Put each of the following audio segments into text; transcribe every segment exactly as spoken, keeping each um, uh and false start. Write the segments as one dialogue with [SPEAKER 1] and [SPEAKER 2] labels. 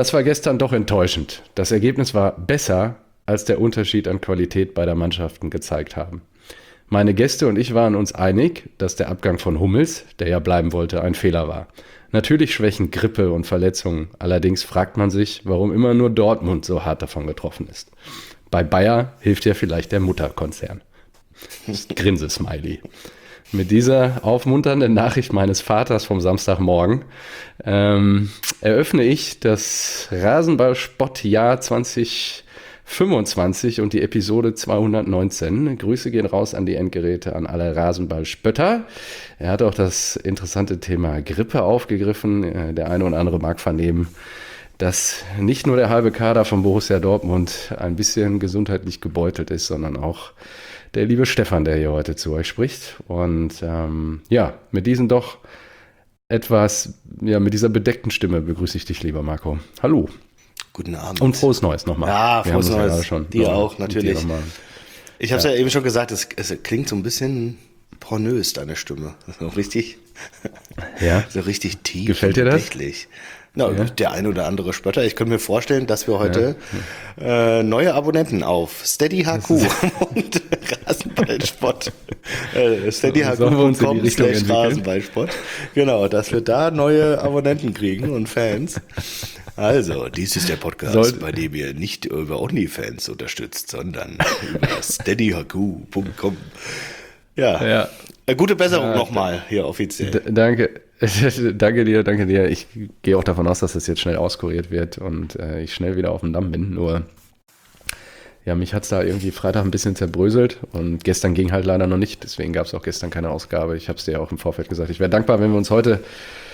[SPEAKER 1] Das war gestern doch enttäuschend. Das Ergebnis war besser, als der Unterschied an Qualität beider Mannschaften gezeigt haben. Meine Gäste und ich waren uns einig, dass der Abgang von Hummels, der ja bleiben wollte, ein Fehler war. Natürlich schwächen Grippe und Verletzungen. Allerdings fragt man sich, warum immer nur Dortmund so hart davon getroffen ist. Bei Bayer hilft ja vielleicht der Mutterkonzern. Grinse-Smiley. Mit dieser aufmunternden Nachricht meines Vaters vom Samstagmorgen ähm, eröffne ich das Rasenball-Spott-Jahr zwanzig fünfundzwanzig und die Episode zweihundertneunzehn. Grüße gehen raus an die Endgeräte, an alle Rasenball-Spötter. Er hat auch das interessante Thema Grippe aufgegriffen. Der eine oder andere mag vernehmen, dass nicht nur der halbe Kader von Borussia Dortmund ein bisschen gesundheitlich gebeutelt ist, sondern auch der liebe Stefan, der hier heute zu euch spricht. Und ähm, ja, mit diesen doch etwas, ja, mit dieser bedeckten Stimme begrüße ich dich, lieber Marco. Hallo.
[SPEAKER 2] Guten Abend.
[SPEAKER 1] Und frohes Neues nochmal.
[SPEAKER 2] Ja, frohes Neues.
[SPEAKER 1] Ja schon
[SPEAKER 2] dir auch, natürlich.
[SPEAKER 1] Dir
[SPEAKER 2] ich habe es ja. ja eben schon gesagt, es, es klingt so ein bisschen pornös, deine Stimme. So richtig,
[SPEAKER 1] ja.
[SPEAKER 2] so richtig tief.
[SPEAKER 1] Gefällt dir das?
[SPEAKER 2] Richtig. Na, ja. Der ein oder andere Spötter. Ich könnte mir vorstellen, dass wir heute
[SPEAKER 1] ja.
[SPEAKER 2] äh, neue Abonnenten auf Steady H Q und Rasenballspott. Äh, Steady H Q punkt com slash Rasenballspott. Genau, dass wir da neue Abonnenten kriegen und Fans. Also, dies ist der Podcast, Soll- bei dem ihr nicht über OnlyFans unterstützt, sondern über steady h q punkt com. Ja. ja. Gute Besserung ja, nochmal hier offiziell.
[SPEAKER 1] D- danke. danke dir, danke dir. Ich gehe auch davon aus, dass das jetzt schnell auskuriert wird und äh, ich schnell wieder auf dem Damm bin. Nur, ja, mich hat es da irgendwie Freitag ein bisschen zerbröselt und gestern ging halt leider noch nicht. Deswegen gab es auch gestern keine Ausgabe. Ich habe es dir ja auch im Vorfeld gesagt. Ich wäre dankbar, wenn wir uns heute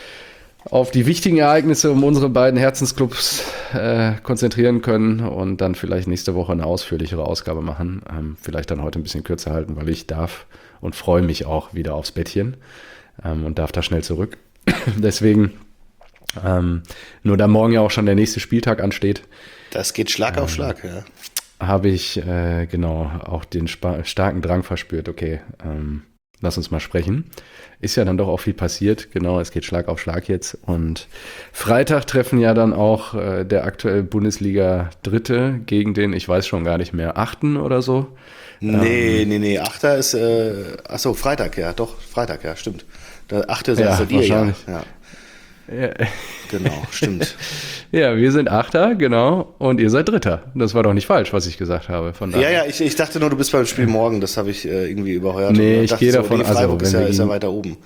[SPEAKER 1] auf die wichtigen Ereignisse um unsere beiden Herzensclubs äh, konzentrieren können und dann vielleicht nächste Woche eine ausführlichere Ausgabe machen. Ähm, vielleicht dann heute ein bisschen kürzer halten, weil ich darf und freue mich auch wieder aufs Bettchen ähm, und darf da schnell zurück. Deswegen, ähm, nur da morgen ja auch schon der nächste Spieltag ansteht.
[SPEAKER 2] Das geht Schlag ähm, auf Schlag, ja.
[SPEAKER 1] Habe ich äh, genau auch den spa- starken Drang verspürt, okay, ähm, lass uns mal sprechen. Ist ja dann doch auch viel passiert. Genau, es geht Schlag auf Schlag jetzt. Und Freitag treffen ja dann auch äh, der aktuelle Bundesliga-Dritte gegen den, ich weiß schon gar nicht mehr, Achten oder so.
[SPEAKER 2] Nee, ähm, nee, nee. Achter ist, äh, achso, Freitag, ja, doch, Freitag, ja, stimmt. Der Achte sagst
[SPEAKER 1] ja,
[SPEAKER 2] du dir, ja. ja.
[SPEAKER 1] Ja.
[SPEAKER 2] Genau, stimmt.
[SPEAKER 1] Ja, wir sind Achter, genau, und ihr seid Dritter. Das war doch nicht falsch, was ich gesagt habe. Von
[SPEAKER 2] ja, ja, ich, ich dachte nur, du bist beim Spiel morgen, das habe ich äh, irgendwie überheuert.
[SPEAKER 1] Nee, ich gehe
[SPEAKER 2] so,
[SPEAKER 1] davon,
[SPEAKER 2] nee, Freiburg
[SPEAKER 1] also,
[SPEAKER 2] ist, ja, ist ja
[SPEAKER 1] ihn,
[SPEAKER 2] weiter oben.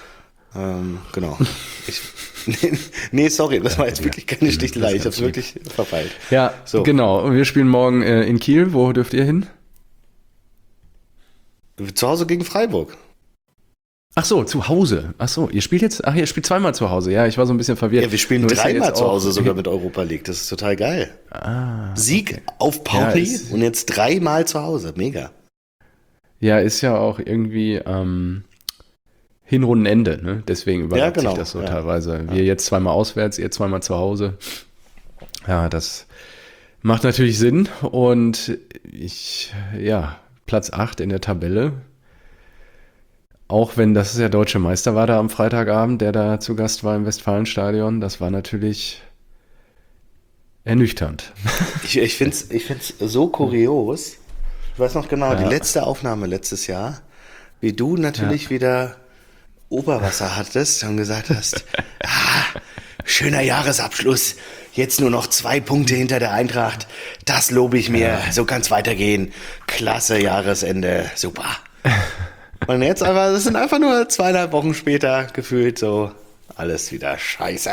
[SPEAKER 2] Ähm, genau. ich, nee, nee, sorry, das war jetzt wirklich keine Stichelei, ich habe es wirklich verpeilt.
[SPEAKER 1] Ja, so. Genau, wir spielen morgen äh, in Kiel. Wo dürft ihr hin?
[SPEAKER 2] Zu Hause gegen Freiburg.
[SPEAKER 1] Ach so, zu Hause. Ach so, ihr spielt jetzt, ach, ihr spielt zweimal zu Hause. Ja, ich war so ein bisschen verwirrt.
[SPEAKER 2] Ja, wir spielen dreimal zu Hause sogar mit Europa League. Das ist total geil.
[SPEAKER 1] Ah,
[SPEAKER 2] Sieg
[SPEAKER 1] okay.
[SPEAKER 2] auf Pauli
[SPEAKER 1] ja, ist,
[SPEAKER 2] und jetzt dreimal zu Hause. Mega.
[SPEAKER 1] Ja, ist ja auch irgendwie ähm, Hinrundenende, ne? Deswegen überlappt ja, genau. sich das so ja. teilweise. Wir ja. jetzt zweimal auswärts, ihr zweimal zu Hause. Ja, das macht natürlich Sinn. Und ich, ja, Platz acht in der Tabelle. Auch wenn das der deutsche Meister war da am Freitagabend, der da zu Gast war im Westfalenstadion, das war natürlich ernüchternd.
[SPEAKER 2] Ich, ich finde es ich find's so kurios. Ich weiß noch genau, ja. die letzte Aufnahme letztes Jahr, wie du natürlich ja. wieder Oberwasser hattest und gesagt hast, ah, schöner Jahresabschluss, jetzt nur noch zwei Punkte hinter der Eintracht, das lobe ich mir, ja. so kann es weitergehen. Klasse Jahresende, super. Und jetzt einfach, das sind einfach nur zweieinhalb Wochen später gefühlt so, alles wieder scheiße.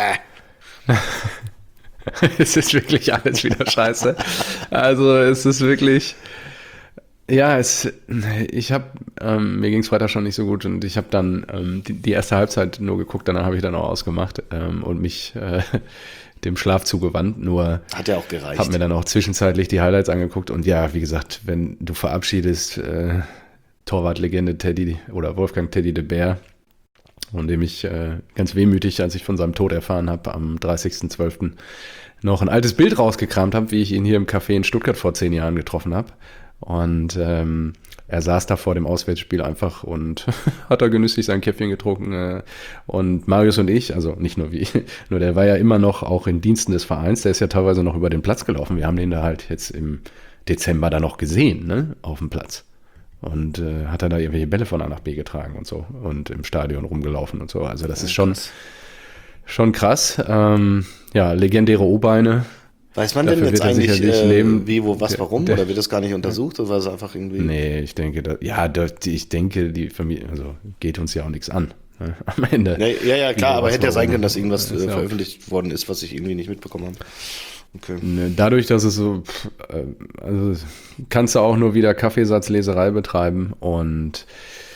[SPEAKER 1] Es ist wirklich alles wieder scheiße. Also es ist wirklich, ja, es, ich habe, ähm, mir ging es Freitag schon nicht so gut und ich habe dann ähm, die, die erste Halbzeit nur geguckt, danach habe ich dann auch ausgemacht ähm, und mich äh, dem Schlaf zugewandt. Nur
[SPEAKER 2] hat ja auch gereicht.
[SPEAKER 1] Habe mir dann auch zwischenzeitlich die Highlights angeguckt und ja, wie gesagt, wenn du verabschiedest, äh, Torwartlegende Teddy oder Wolfgang Teddy de Beer, von dem ich äh, ganz wehmütig, als ich von seinem Tod erfahren habe, am dreißigsten zwölften noch ein altes Bild rausgekramt habe, wie ich ihn hier im Café in Stuttgart vor zehn Jahren getroffen habe. Und ähm, er saß da vor dem Auswärtsspiel einfach und hat da genüsslich sein Käffchen getrunken. Äh, und Marius und ich, also nicht nur wie, nur der war ja immer noch auch in Diensten des Vereins, der ist ja teilweise noch über den Platz gelaufen. Wir haben den da halt jetzt im Dezember da noch gesehen, ne, auf dem Platz. Und äh, hat er da irgendwelche Bälle von A nach B getragen und so und im Stadion rumgelaufen und so. Also das ist schon, schon krass. Ähm, ja, legendäre O-Beine.
[SPEAKER 2] Weiß man
[SPEAKER 1] Dafür
[SPEAKER 2] denn jetzt
[SPEAKER 1] wird er
[SPEAKER 2] eigentlich,
[SPEAKER 1] sicherlich
[SPEAKER 2] äh,
[SPEAKER 1] leben.
[SPEAKER 2] wie, wo, was,
[SPEAKER 1] Der-
[SPEAKER 2] warum?
[SPEAKER 1] der-
[SPEAKER 2] Oder wird das gar nicht untersucht? Oder war es einfach irgendwie...
[SPEAKER 1] Nee, ich denke, da, ja, da, die- ich denke, die Familie, also geht uns ja auch nichts an. Ne? Am Ende.
[SPEAKER 2] Ja, ja, ja, klar,
[SPEAKER 1] Wie,
[SPEAKER 2] aber
[SPEAKER 1] was,
[SPEAKER 2] hätte ja sein
[SPEAKER 1] warum?
[SPEAKER 2] können, dass irgendwas
[SPEAKER 1] Ist
[SPEAKER 2] äh,
[SPEAKER 1] ja auch-
[SPEAKER 2] veröffentlicht worden ist, was ich irgendwie nicht mitbekommen habe. Okay.
[SPEAKER 1] Ne, dadurch, dass es so, pff, äh, also kannst du auch nur wieder Kaffeesatzleserei betreiben und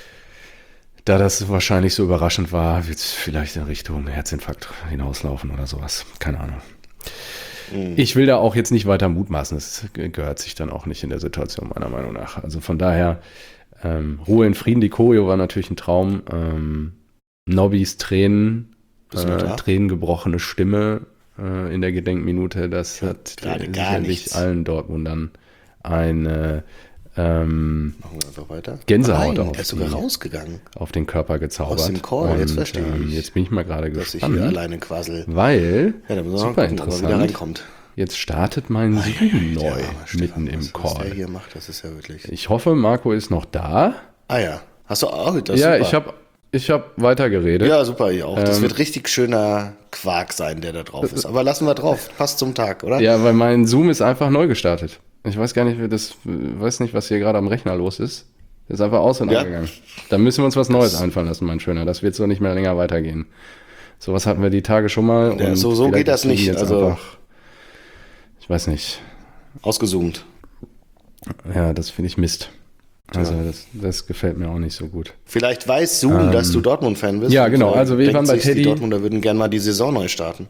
[SPEAKER 1] da das wahrscheinlich so überraschend war, wird es vielleicht in Richtung Herzinfarkt hinauslaufen oder sowas. Keine Ahnung. Ich will da auch jetzt nicht weiter mutmaßen. Das gehört sich dann auch nicht in der Situation, meiner Meinung nach. Also von daher, ähm, Ruhe in Frieden. Die Choreo war natürlich ein Traum. Ähm, Nobbys Tränen,
[SPEAKER 2] Bist du noch
[SPEAKER 1] äh,
[SPEAKER 2] da?
[SPEAKER 1] tränengebrochene Stimme äh, in der Gedenkminute, das hat
[SPEAKER 2] gerade
[SPEAKER 1] äh,
[SPEAKER 2] gar
[SPEAKER 1] sicherlich
[SPEAKER 2] nichts.
[SPEAKER 1] allen Dortmundern eine ähm,
[SPEAKER 2] Machen wir einfach weiter.
[SPEAKER 1] Gänsehaut
[SPEAKER 2] Nein,
[SPEAKER 1] auf
[SPEAKER 2] er ist sogar
[SPEAKER 1] die-
[SPEAKER 2] rausgegangen.
[SPEAKER 1] auf den Körper gezaubert.
[SPEAKER 2] Aus dem Call, jetzt
[SPEAKER 1] Und,
[SPEAKER 2] verstehe
[SPEAKER 1] ähm,
[SPEAKER 2] ich.
[SPEAKER 1] jetzt bin ich mal gerade
[SPEAKER 2] Dass ich
[SPEAKER 1] gespannt,
[SPEAKER 2] hier alleine quassel.
[SPEAKER 1] weil,
[SPEAKER 2] Ja, da müssen wir
[SPEAKER 1] super
[SPEAKER 2] mal gucken, ob er wieder
[SPEAKER 1] interessant,
[SPEAKER 2] reinkommt.
[SPEAKER 1] jetzt startet mein Zoom neu,
[SPEAKER 2] Ja, Stefan,
[SPEAKER 1] mitten im
[SPEAKER 2] was, was der
[SPEAKER 1] Call.
[SPEAKER 2] hier macht, das ist ja wirklich...
[SPEAKER 1] Ich hoffe, Marco ist noch da.
[SPEAKER 2] Ah ja, hast du auch? Das ist
[SPEAKER 1] Ja,
[SPEAKER 2] super.
[SPEAKER 1] ich habe ich hab weitergeredet.
[SPEAKER 2] Ja, super, ich auch. Das
[SPEAKER 1] Ähm,
[SPEAKER 2] wird richtig schöner Quark sein, der da drauf ist. Aber lassen wir drauf. Passt zum Tag, oder?
[SPEAKER 1] Ja, weil mein Zoom ist einfach neu gestartet. Ich weiß gar nicht, wie das, weiß nicht, was hier gerade am Rechner los ist. Ist einfach aus und
[SPEAKER 2] Ja.
[SPEAKER 1] angegangen. Da müssen wir uns was Neues einfallen lassen, mein Schöner. Das wird so nicht mehr länger weitergehen. Sowas hatten wir die Tage schon mal.
[SPEAKER 2] Ja,
[SPEAKER 1] und
[SPEAKER 2] so- so
[SPEAKER 1] vielleicht
[SPEAKER 2] geht das
[SPEAKER 1] ist Zoom
[SPEAKER 2] nicht,
[SPEAKER 1] Jetzt
[SPEAKER 2] also-
[SPEAKER 1] einfach, ich weiß nicht.
[SPEAKER 2] Ausgezoomt.
[SPEAKER 1] Ja, das finde ich Mist. Also das, das gefällt mir auch nicht so gut.
[SPEAKER 2] Vielleicht weiß Zoom, dass du Dortmund-Fan bist.
[SPEAKER 1] ja,
[SPEAKER 2] und,
[SPEAKER 1] genau.
[SPEAKER 2] äh,
[SPEAKER 1] Also wir
[SPEAKER 2] denkt
[SPEAKER 1] waren bei
[SPEAKER 2] sich,
[SPEAKER 1] Teddy.
[SPEAKER 2] Die Dortmunder würden gerne mal die Saison neu starten.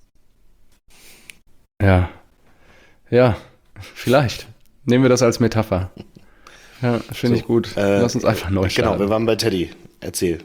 [SPEAKER 1] Ja. Ja, vielleicht. Nehmen wir das als Metapher. Ja, finde ich gut.
[SPEAKER 2] Äh,
[SPEAKER 1] Lass uns einfach neu starten.
[SPEAKER 2] Genau, wir waren bei Teddy. Erzähl.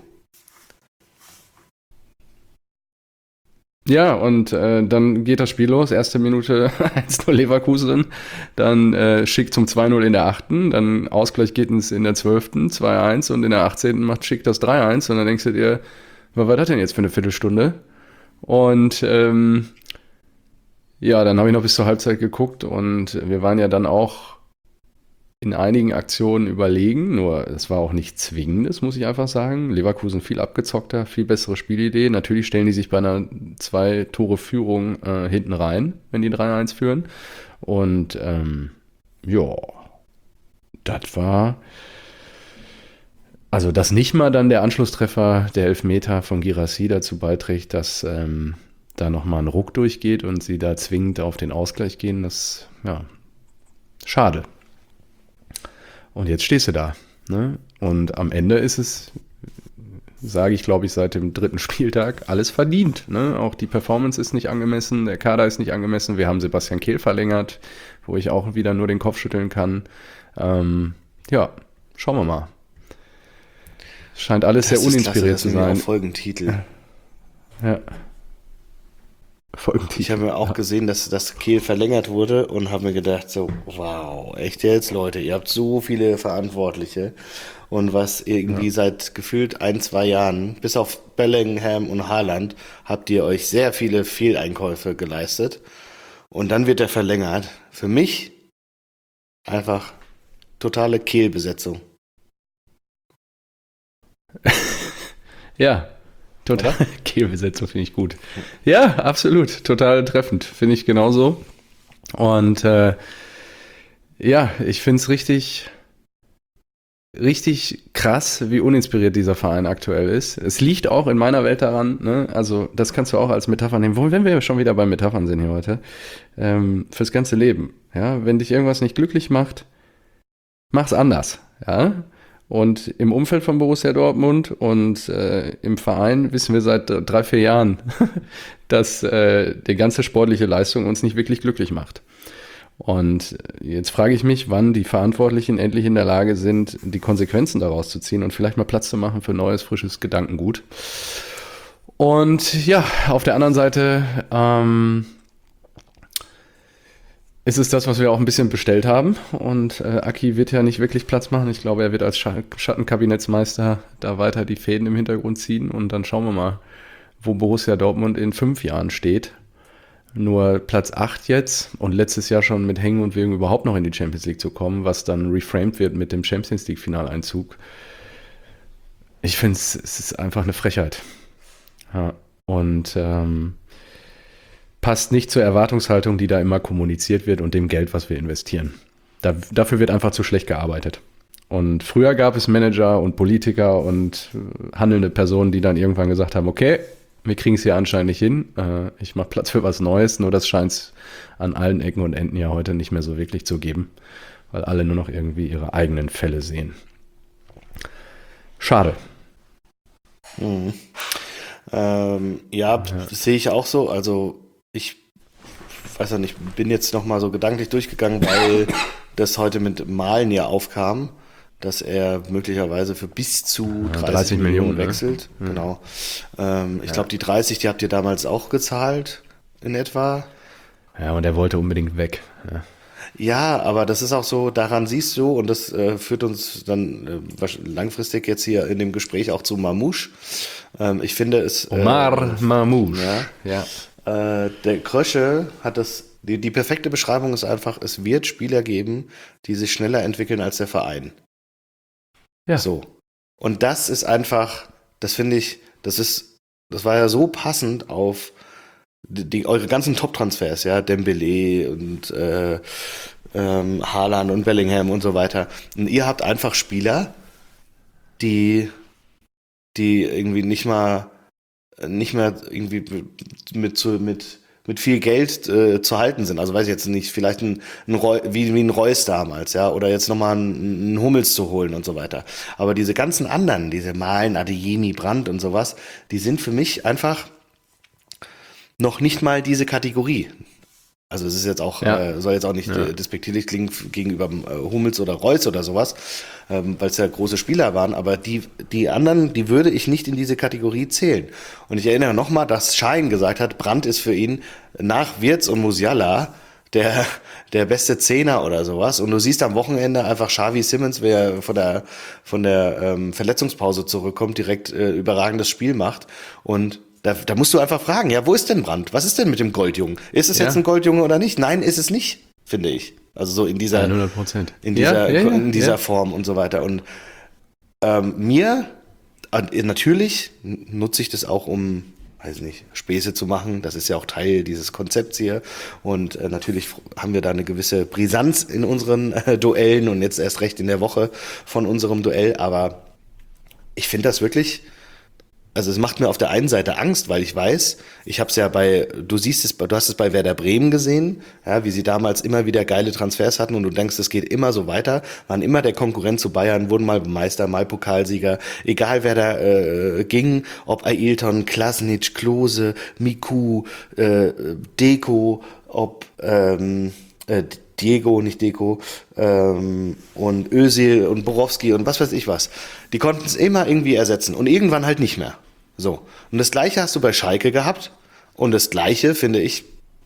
[SPEAKER 1] Ja, und äh, dann geht das Spiel los. Erste Minute eins null Leverkusen. Dann äh, Schick zum zwei null in der achten. Dann Ausgleich geht es in der zwölften zwei eins. Und in der achtzehnten macht Schick das drei eins. Und dann denkst du dir, was war das denn jetzt für eine Viertelstunde? Und ähm, ja, dann habe ich noch bis zur Halbzeit geguckt. Und wir waren ja dann auch in einigen Aktionen überlegen, nur es war auch nicht zwingendes, muss ich einfach sagen. Leverkusen viel abgezockter, viel bessere Spielidee. Natürlich stellen die sich bei einer zwei Tore Führung äh, hinten rein, wenn die drei eins führen. Und ähm, ja, das war, also dass nicht mal dann der Anschlusstreffer, der Elfmeter von Guirassy dazu beiträgt, dass ähm, da nochmal ein Ruck durchgeht und sie da zwingend auf den Ausgleich gehen, das, ja, schade. Und jetzt stehst du da. Ne? Und am Ende ist es, sage ich, glaube ich, seit dem dritten Spieltag, alles verdient. Ne? Auch die Performance ist nicht angemessen, der Kader ist nicht angemessen. Wir haben Sebastian Kehl verlängert, wo ich auch wieder nur den Kopf schütteln kann. Ähm, ja, schauen wir mal. Scheint alles sehr
[SPEAKER 2] Das ist klasse,
[SPEAKER 1] uninspiriert
[SPEAKER 2] das
[SPEAKER 1] zu
[SPEAKER 2] ist nämlich
[SPEAKER 1] sein.
[SPEAKER 2] auch Folgentitel.
[SPEAKER 1] Ja. Folgentitel.
[SPEAKER 2] Ich habe mir auch gesehen, dass das Kehl verlängert wurde und habe mir gedacht, so, wow, echt jetzt, Leute, ihr habt so viele Verantwortliche und was irgendwie ja. seit gefühlt ein, zwei Jahren, bis auf Bellingham und Haaland, habt ihr euch sehr viele Fehleinkäufe geleistet und dann wird er verlängert. Für mich einfach totale Kehlbesetzung.
[SPEAKER 1] Ja, total. Kehlbesetzung finde ich gut. Ja, absolut. Total treffend. Finde ich genauso. Und äh, ja, ich finde es richtig, richtig krass, wie uninspiriert dieser Verein aktuell ist. Es liegt auch in meiner Welt daran, ne? Also das kannst du auch als Metapher nehmen. Wohl, wenn wir schon wieder bei Metaphern sind hier heute, ähm, fürs ganze Leben. Ja, wenn dich irgendwas nicht glücklich macht, mach's anders. Ja. Und im Umfeld von Borussia Dortmund und äh, im Verein wissen wir seit drei, vier Jahren, dass äh, die ganze sportliche Leistung uns nicht wirklich glücklich macht. Und jetzt frage ich mich, wann die Verantwortlichen endlich in der Lage sind, die Konsequenzen daraus zu ziehen und vielleicht mal Platz zu machen für neues, frisches Gedankengut. Und ja, auf der anderen Seite, ähm, ist es das, was wir auch ein bisschen bestellt haben. Und äh, Aki wird ja nicht wirklich Platz machen. Ich glaube, er wird als Sch- Schattenkabinettsmeister da weiter die Fäden im Hintergrund ziehen. Und dann schauen wir mal, wo Borussia Dortmund in fünf Jahren steht. Nur Platz acht jetzt und letztes Jahr schon mit Hängen und Würgen überhaupt noch in die Champions League zu kommen, was dann reframed wird mit dem Champions League Finaleinzug. Ich finde, es ist einfach eine Frechheit. Ja, und ähm, passt nicht zur Erwartungshaltung, die da immer kommuniziert wird und dem Geld, was wir investieren. Da, dafür wird einfach zu schlecht gearbeitet. Und früher gab es Manager und Politiker und äh, handelnde Personen, die dann irgendwann gesagt haben, okay, wir kriegen es hier anscheinend nicht hin, äh, ich mache Platz für was Neues, nur das scheint es an allen Ecken und Enden ja heute nicht mehr so wirklich zu geben, weil alle nur noch irgendwie ihre eigenen Fälle sehen. Schade.
[SPEAKER 2] Mhm. Ähm, ja, ja. Sehe ich auch so. Also ich weiß ja nicht, bin jetzt nochmal so gedanklich durchgegangen, weil das heute mit Malen ja aufkam, dass er möglicherweise für bis zu dreißig, ja, dreißig Millionen, Millionen wechselt. Ne? Genau. Ähm, ich ja. glaube, die dreißig, die habt ihr damals auch gezahlt in etwa.
[SPEAKER 1] Ja, und er wollte unbedingt weg. Ja.
[SPEAKER 2] Ja, aber das ist auch so, daran siehst du, und das äh, führt uns dann äh, langfristig jetzt hier in dem Gespräch auch zu Mamouche. Ähm, ich finde es... Äh,
[SPEAKER 1] Omar Mamouche.
[SPEAKER 2] Ja. ja. Äh, der Krösche hat das, die, die perfekte Beschreibung ist einfach, es wird Spieler geben, die sich schneller entwickeln als der Verein. Ja. So. Und das ist einfach, das finde ich, das ist, das war ja so passend auf Die, die, eure ganzen Top-Transfers, ja, Dembele und äh, ähm, Haaland und Bellingham und so weiter. Und ihr habt einfach Spieler, die, die irgendwie nicht mal, nicht mehr irgendwie mit, mit, mit, mit viel Geld äh, zu halten sind. Also weiß ich jetzt nicht, vielleicht ein, ein Reu, wie, wie ein Reus damals, ja, oder jetzt nochmal einen, einen Hummels zu holen und so weiter. Aber diese ganzen anderen, diese Malen, Adeyemi, Brandt und sowas, die sind für mich einfach noch nicht mal diese Kategorie. Also es ist jetzt auch, ja. äh, soll jetzt auch nicht ja. despektierlich klingen gegenüber äh, Hummels oder Reus oder sowas, ähm, weil es ja große Spieler waren, aber die, die anderen, die würde ich nicht in diese Kategorie zählen. Und ich erinnere nochmal, dass Schein gesagt hat, Brandt ist für ihn nach Wirtz und Musiala der, der beste Zehner oder sowas. Und du siehst am Wochenende einfach Xavi Simons, wer von der, von der ähm, Verletzungspause zurückkommt, direkt äh, überragendes Spiel macht. Und Da, da musst du einfach fragen, ja, wo ist denn Brandt? Was ist denn mit dem Goldjungen? Ist es ja. jetzt ein Goldjunge oder nicht? Nein, ist es nicht, finde ich. Also so in dieser,
[SPEAKER 1] hundert Prozent.
[SPEAKER 2] in dieser,
[SPEAKER 1] ja, ja, ja,
[SPEAKER 2] in dieser
[SPEAKER 1] ja.
[SPEAKER 2] Form und so weiter. Und ähm, mir, äh, natürlich nutze ich das auch, um, weiß nicht, Späße zu machen. Das ist ja auch Teil dieses Konzepts hier. Und äh, natürlich haben wir da eine gewisse Brisanz in unseren äh, Duellen und jetzt erst recht in der Woche von unserem Duell. Aber ich finde das wirklich... Also es macht mir auf der einen Seite Angst, weil ich weiß, ich habe es ja bei, du siehst es, du hast es bei Werder Bremen gesehen, ja, wie sie damals immer wieder geile Transfers hatten und du denkst, es geht immer so weiter, waren immer der Konkurrent zu Bayern, wurden mal Meister, mal Pokalsieger, egal wer da äh, ging, ob Ailton, Klasnic, Klose, Miku, äh, Deco, ob ähm, äh, Diego, nicht Deko, ähm, und Özil und Borowski und was weiß ich was. Die konnten es immer irgendwie ersetzen und irgendwann halt nicht mehr. So. Und das Gleiche hast du bei Schalke gehabt und das Gleiche, finde ich,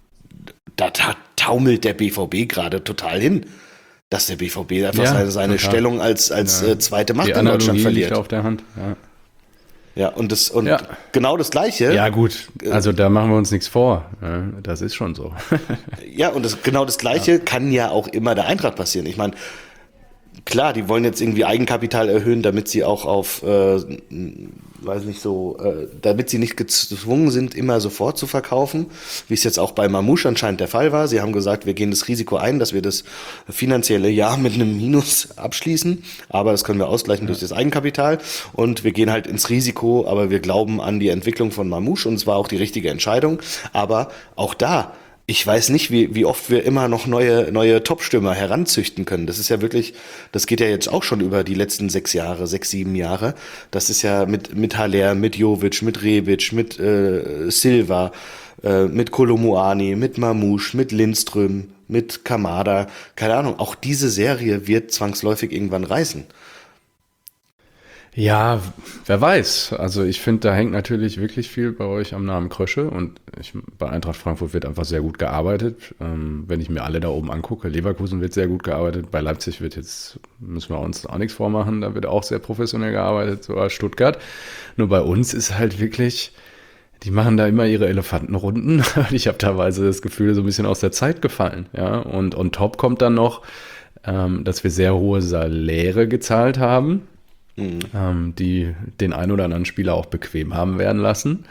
[SPEAKER 2] da ta- taumelt der B V B gerade total hin, dass der B V B einfach ja, seine, seine Stellung als, als ja. äh, zweite Macht
[SPEAKER 1] Die
[SPEAKER 2] in Deutschland verliert.
[SPEAKER 1] Liegt auf der Hand. Ja.
[SPEAKER 2] Ja, und das und
[SPEAKER 1] ja.
[SPEAKER 2] genau das Gleiche.
[SPEAKER 1] Ja, gut, also da machen wir uns nichts vor. Das ist schon so.
[SPEAKER 2] Ja, und das, genau das Gleiche ja. kann ja auch immer der Eintracht passieren. Ich meine, klar, die wollen jetzt irgendwie Eigenkapital erhöhen, damit sie auch auf, äh, weiß nicht so, äh, damit sie nicht gezwungen sind, immer sofort zu verkaufen, wie es jetzt auch bei Mamouche anscheinend der Fall war. Sie haben gesagt, wir gehen das Risiko ein, dass wir das finanzielle Jahr mit einem Minus abschließen, aber das können wir ausgleichen ja. durch das Eigenkapital und wir gehen halt ins Risiko, aber wir glauben an die Entwicklung von Mamouche und es war auch die richtige Entscheidung, aber auch da, ich weiß nicht, wie, wie oft wir immer noch neue, neue Top-Stürmer heranzüchten können. Das ist ja wirklich, das geht ja jetzt auch schon über die letzten sechs Jahre, sechs, sieben Jahre. Das ist ja mit, mit Haller, mit Jovic, mit Rebic, mit äh, Silva, äh, mit Kolomuani, mit Mamouche, mit Lindström, mit Kamada. Keine Ahnung, auch diese Serie wird zwangsläufig irgendwann reißen.
[SPEAKER 1] Ja, wer weiß. Also ich finde, da hängt natürlich wirklich viel bei euch am Namen Krösche und ich, bei Eintracht Frankfurt wird einfach sehr gut gearbeitet. Ähm, wenn ich mir alle da oben angucke, Leverkusen wird sehr gut gearbeitet, bei Leipzig wird jetzt, müssen wir uns auch nichts vormachen, da wird auch sehr professionell gearbeitet, sogar Stuttgart. Nur bei uns ist halt wirklich, die machen da immer ihre Elefantenrunden. Ich habe teilweise das Gefühl, so ein bisschen aus der Zeit gefallen. Ja? Und on top kommt dann noch, ähm, dass wir sehr hohe Saläre gezahlt haben. Mhm. Ähm, die den einen oder anderen Spieler auch bequem haben werden lassen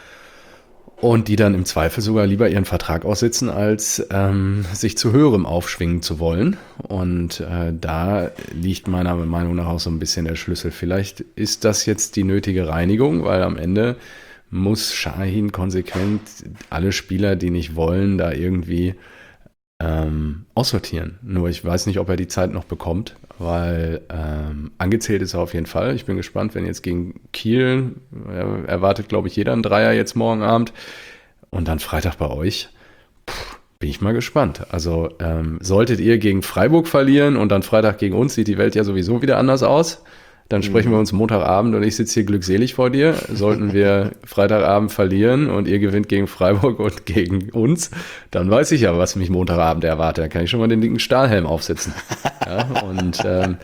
[SPEAKER 1] und die dann im Zweifel sogar lieber ihren Vertrag aussitzen, als ähm, sich zu höherem aufschwingen zu wollen. Und äh, da liegt meiner Meinung nach auch so ein bisschen der Schlüssel. Vielleicht ist das jetzt die nötige Reinigung, weil am Ende muss Şahin konsequent alle Spieler, die nicht wollen, da irgendwie ähm, aussortieren. Nur ich weiß nicht, ob er die Zeit noch bekommt, weil ähm, angezählt ist er auf jeden Fall. Ich bin gespannt, wenn jetzt gegen Kiel, äh, erwartet glaube ich jeder einen Dreier jetzt morgen Abend und dann Freitag bei euch, puh, bin ich mal gespannt. Also ähm, solltet ihr gegen Freiburg verlieren und dann Freitag gegen uns, sieht die Welt ja sowieso wieder anders aus. Dann sprechen wir uns Montagabend und ich sitze hier glückselig vor dir. Sollten wir Freitagabend verlieren und ihr gewinnt gegen Freiburg und gegen uns, dann weiß ich ja, was mich Montagabend erwartet. Dann kann ich schon mal den dicken Stahlhelm aufsetzen. Ja, und ähm,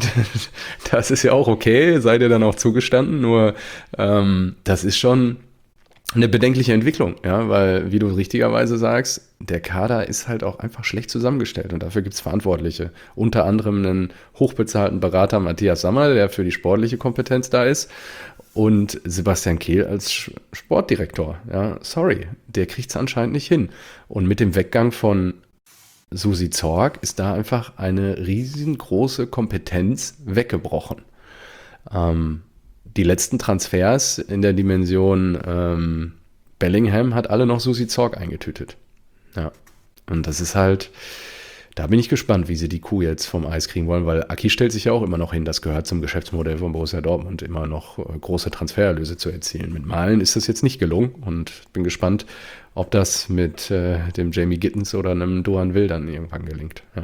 [SPEAKER 1] das ist ja auch okay, seid ihr dann auch zugestanden. Nur ähm, das ist schon eine bedenkliche Entwicklung, ja, weil, wie du richtigerweise sagst, der Kader ist halt auch einfach schlecht zusammengestellt und dafür gibt es Verantwortliche. Unter anderem einen hochbezahlten Berater Matthias Sammer, der für die sportliche Kompetenz da ist, und Sebastian Kehl als Sportdirektor. Ja, sorry, der kriegt es anscheinend nicht hin. Und mit dem Weggang von Susi Zorc ist da einfach eine riesengroße Kompetenz weggebrochen. Ähm, Die letzten Transfers in der Dimension ähm, Bellingham hat alle noch Susi Zorc eingetütet. Ja, und das ist halt, da bin ich gespannt, wie sie die Kuh jetzt vom Eis kriegen wollen, weil Aki stellt sich ja auch immer noch hin, das gehört zum Geschäftsmodell von Borussia Dortmund, immer noch äh, große Transfererlöse zu erzielen. Mit Malen ist das jetzt nicht gelungen und bin gespannt, ob das mit äh, dem Jamie Gittens oder einem Doan Will dann irgendwann gelingt. Ja.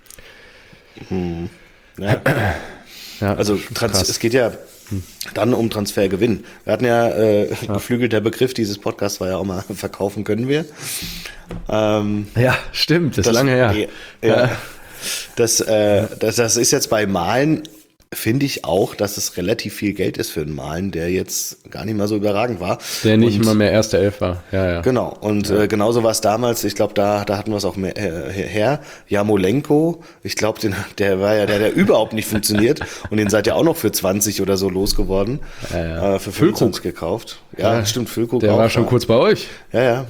[SPEAKER 2] Hm. Ja. Ja, also Trans- es geht ja dann um Transfergewinn. Wir hatten ja, äh, ja. geflügelter Begriff dieses Podcasts war ja auch mal, verkaufen können wir. Ähm,
[SPEAKER 1] ja, stimmt, das ist lange her.
[SPEAKER 2] Ja, ja. Das, äh, das, das ist jetzt bei Malen, finde ich auch, dass es relativ viel Geld ist für einen Malen, der jetzt gar nicht mal so überragend war.
[SPEAKER 1] Der nicht und, mal mehr erste Elf war. Ja, ja.
[SPEAKER 2] Genau, und ja. äh, genauso war es damals, ich glaube, da, da hatten wir es auch mehr, äh, her. Jamolenko, ich glaube, der war ja der, der überhaupt nicht funktioniert und den seid ihr auch noch für zwanzig oder so losgeworden. Ja, ja. Äh, für fünfundzwanzig gekauft. Ja, ja, stimmt, Füllkrug
[SPEAKER 1] Der auch, war schon ja. kurz bei euch.
[SPEAKER 2] Ja, ja.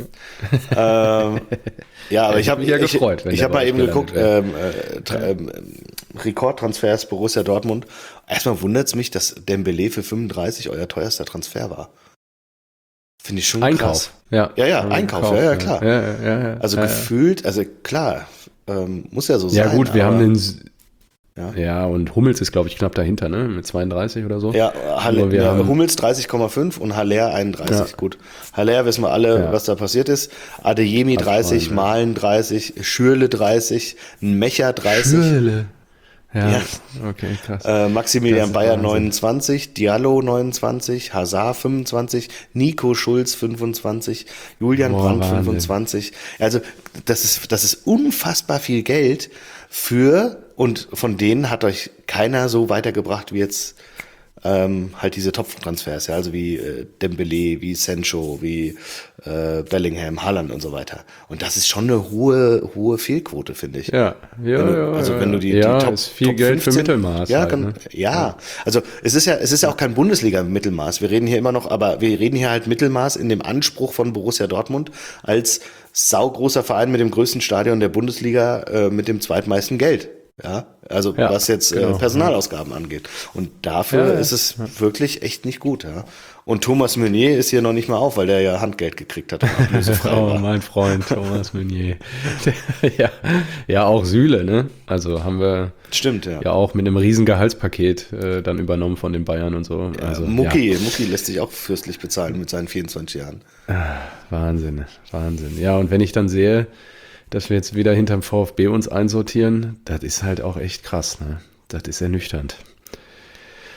[SPEAKER 2] ähm, ja, aber ja, ich habe
[SPEAKER 1] mich ja gefreut.
[SPEAKER 2] Ich, ich habe mal eben geguckt, ähm, äh, tra- ähm, Rekordtransfers Borussia Dortmund. Erstmal wundert es mich, dass Dembélé für fünfunddreißig euer teuerster Transfer war. Finde ich schon
[SPEAKER 1] Einkauf.
[SPEAKER 2] krass.
[SPEAKER 1] Ja,
[SPEAKER 2] ja, ja Einkauf, Einkauf, ja, ja, klar.
[SPEAKER 1] Ja, ja, ja,
[SPEAKER 2] also
[SPEAKER 1] ja,
[SPEAKER 2] gefühlt, also klar, ähm, muss ja so
[SPEAKER 1] ja,
[SPEAKER 2] sein.
[SPEAKER 1] Ja gut, wir haben den,
[SPEAKER 2] ja.
[SPEAKER 1] ja, und Hummels ist, glaube ich, knapp dahinter, ne, mit zweiunddreißig oder so.
[SPEAKER 2] Ja, Haller, ja Hummels dreißig Komma fünf und Haller einunddreißig, ja. Gut. Haller wissen wir alle, ja. was da passiert ist. Adeyemi dreißig, Freunde. Malen dreißig, Schürrle dreißig, Mecher dreißig.
[SPEAKER 1] Schürrle. Ja,
[SPEAKER 2] ja,
[SPEAKER 1] okay, krass.
[SPEAKER 2] Äh, Maximilian Bayer neunundzwanzig, Diallo neunundzwanzig, Hazard fünfundzwanzig, Nico Schulz fünfundzwanzig, Julian Boah, Brandt Wahnsinn. fünfundzwanzig. Also das ist, das ist unfassbar viel Geld für, und von denen hat euch keiner so weitergebracht wie jetzt ähm, halt diese Top-Transfers, ja, also wie äh, Dembélé, wie Sancho, wie äh, Bellingham, Haaland und so weiter. Und das ist schon eine hohe, hohe Fehlquote, finde ich.
[SPEAKER 1] Ja, ja,
[SPEAKER 2] wenn du,
[SPEAKER 1] ja.
[SPEAKER 2] Also wenn du die,
[SPEAKER 1] ja,
[SPEAKER 2] die Top,
[SPEAKER 1] ist viel
[SPEAKER 2] Top
[SPEAKER 1] Geld
[SPEAKER 2] fünfzehn,
[SPEAKER 1] für Mittelmaß.
[SPEAKER 2] Ja,
[SPEAKER 1] halt,
[SPEAKER 2] kann,
[SPEAKER 1] ne?
[SPEAKER 2] ja,
[SPEAKER 1] ja,
[SPEAKER 2] also es ist ja, es ist ja auch kein Bundesliga-Mittelmaß. Wir reden hier immer noch, aber wir reden hier halt Mittelmaß in dem Anspruch von Borussia Dortmund als saugroßer Verein mit dem größten Stadion der Bundesliga äh, mit dem zweitmeisten Geld. Ja, also ja, was jetzt genau, äh, Personalausgaben ja. angeht. Und dafür ja, ja. ist es ja. wirklich echt nicht gut. Ja. Und Thomas Meunier ist hier noch nicht mal auf, weil der ja Handgeld gekriegt hat. Und ablösefrei
[SPEAKER 1] oh,
[SPEAKER 2] war.
[SPEAKER 1] Mein Freund Thomas Meunier. ja, ja, auch Süle, ne? Also haben wir
[SPEAKER 2] Stimmt, ja.
[SPEAKER 1] ja auch mit einem riesen Gehaltspaket äh, dann übernommen von den Bayern und so.
[SPEAKER 2] Ja,
[SPEAKER 1] also,
[SPEAKER 2] Mucki,
[SPEAKER 1] ja.
[SPEAKER 2] Mucki lässt sich auch fürstlich bezahlen mit seinen vierundzwanzig Jahren.
[SPEAKER 1] Ah, Wahnsinn, Wahnsinn. Ja, und wenn ich dann sehe, dass wir jetzt wieder hinterm VfB uns einsortieren, das ist halt auch echt krass, ne? Das ist ernüchternd.